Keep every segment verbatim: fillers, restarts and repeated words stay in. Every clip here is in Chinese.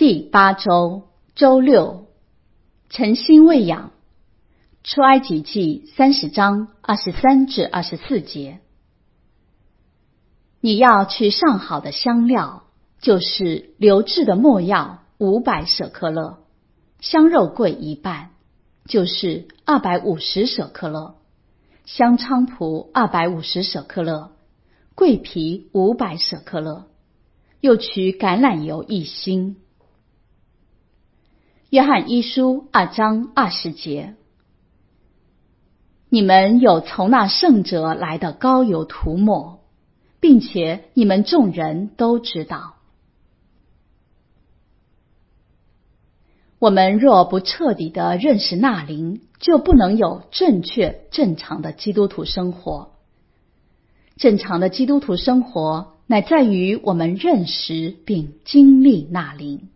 第八周周六，晨星喂养，出埃及记三十章二十三至二十四节。你要去上好的香料，就是流质的没药五百舍克勒，香肉桂一半，就是二百五十舍克勒，香菖蒲二百五十舍克勒，桂皮五百舍克勒，又取橄榄油一斤。约翰一书二章二十节。你们有从那圣者来的膏油涂抹，并且你们众人都知道。我们若不彻底地认识那灵，就不能有正确正常的基督徒生活。正常的基督徒生活乃在于我们认识并经历那灵。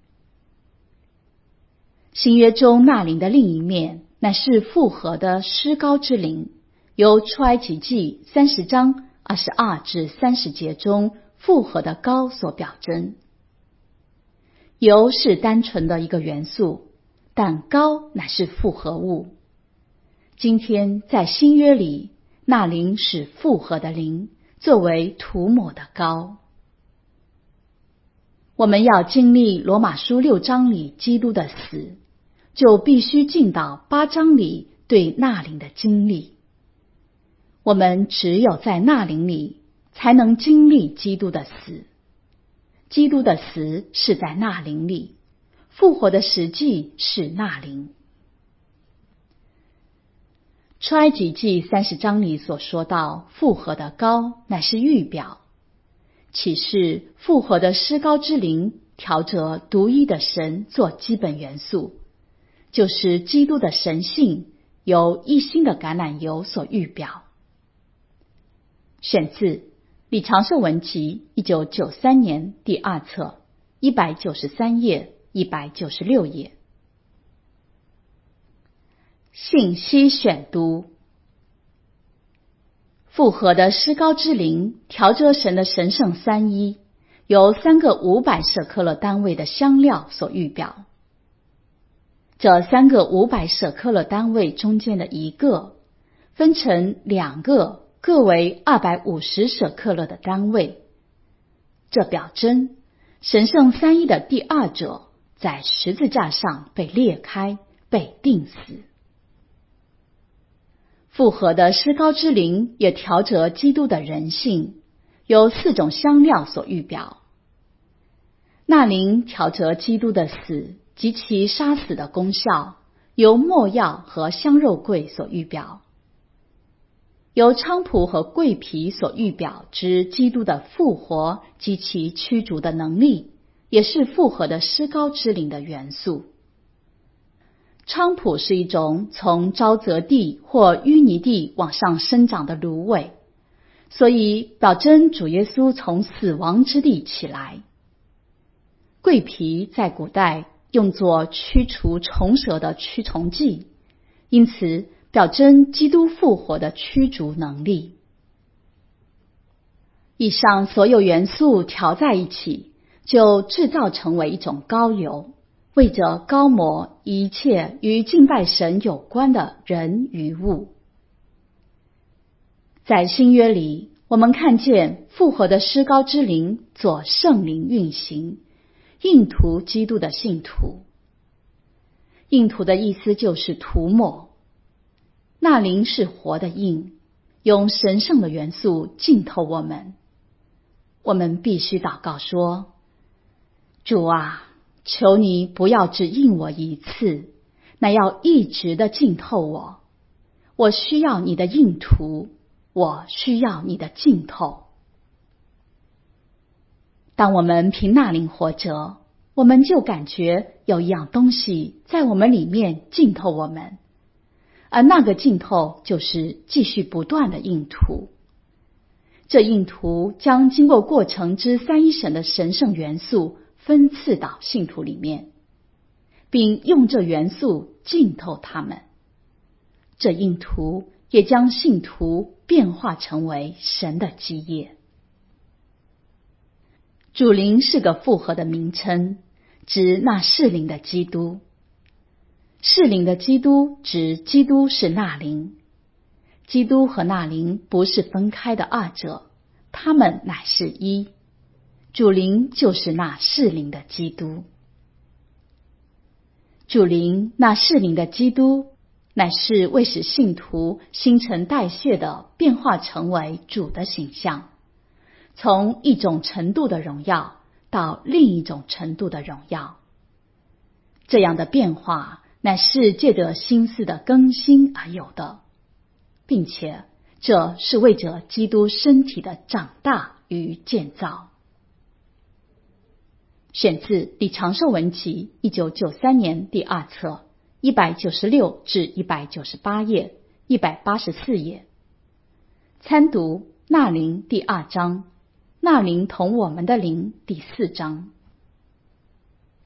新约中那灵的另一面乃是复活的施膏之灵，由出埃及记三十章二十二至三十节中复活的膏所表征。油是单纯的一个元素，但膏乃是复合物。今天在新约里，那灵是复活的灵，作为涂抹的膏。我们要经历罗马书六章里基督的死，就必须进到八章里对那灵的经历。我们只有在那灵里，才能经历基督的死。基督的死是在那灵里，复活的实际是那灵。出埃及记三十章里所说到复活的膏乃是预表，启示复活的施膏之灵调着独一的神做基本元素，就是基督的神性由一新的橄榄油所预表。选自李长寿文集一九九三年第二册一百九十三页一百九十六页。信息选读。复活的施膏之灵调着神的神圣三一，由三个五百舍克勒单位的香料所预表。这三个五百舍克勒单位中间的一个，分成两个各为二百五十舍克勒的单位。这表征神圣三一的第二者在十字架上被裂开，被钉死。复活的施膏之灵也调着基督的人性，由四种香料所预表。那灵调着基督的死及其杀死的功效，由没药和香肉桂所预表。由菖蒲和桂皮所预表之基督的复活及其驱逐的能力，也是复活的施膏之灵的元素。菖蒲是一种从沼泽地或淤泥地往上生长的芦苇，所以表征主耶稣从死亡之地起来。桂皮在古代用作驱除虫蛇的驱虫剂，因此表征基督复活的驱逐能力。以上所有元素调在一起，就制造成为一种膏油，为着膏抹一切与敬拜神有关的人与物。在新约里，我们看见复活的施膏之灵做圣灵运行，印涂基督的信徒。印涂的意思就是涂抹。那灵是活的印，用神圣的元素浸透我们。我们必须祷告说，主啊，求你不要只印我一次，乃要一直的浸透我。我需要你的印涂，我需要你的浸透。当我们凭那灵活着，我们就感觉有一样东西在我们里面浸透我们，而那个浸透就是继续不断的印涂。这印涂将经过过程之三一神的神圣元素分赐到信徒里面，并用这元素浸透他们。这印涂也将信徒变化成为神的基业。主灵是个复合的名称， 指那适灵的基督。适灵的基督指基督是那灵。基督和那灵不是分开的二者，他们乃是一。主灵就是那适灵的基督。主灵那适灵的基督乃是为使信徒新陈代谢的变化成为主的形象，从一种程度的荣耀到另一种程度的荣耀。这样的变化乃是借着心思的更新而有的，并且这是为着基督身体的长大与建造。选自《李长寿文集》一九九三年第二册一百九十六至一百九十八页，一百八十四页。参读纳灵第二章，纳灵同我们的灵第四章。